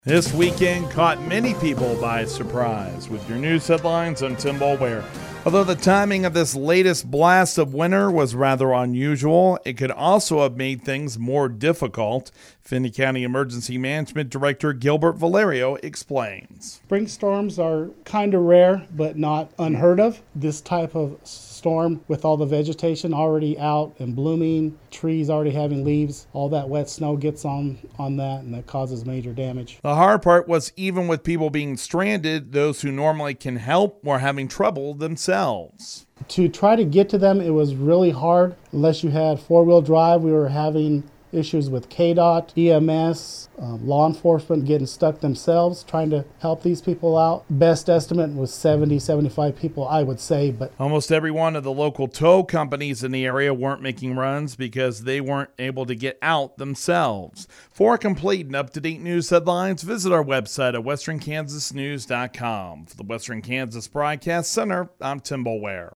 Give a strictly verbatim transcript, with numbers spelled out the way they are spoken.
This weekend caught many people by surprise. With your news headlines, I'm Tim Boulware. Although the timing of this latest blast of winter was rather unusual, it could also have made things more difficult. Finney County Emergency Management Director Gilbert Valerio explains. Spring storms are kind of rare, but not unheard of. This type of storm with all the vegetation already out and blooming, trees already having leaves, all that wet snow gets on, on that, and that causes major damage. The hard part was even with people being stranded, those who normally can help were having trouble themselves. To try to get to them, it was really hard. Unless you had four-wheel drive, we were having issues with K DOT, E M S, um, law enforcement getting stuck themselves trying to help these people out. Best estimate was seventy, seventy-five people, I would say. But almost every one of the local tow companies in the area weren't making runs because they weren't able to get out themselves. For complete and up-to-date news headlines, visit our website at western kansas news dot com. For the Western Kansas Broadcast Center, I'm Tim Boulware.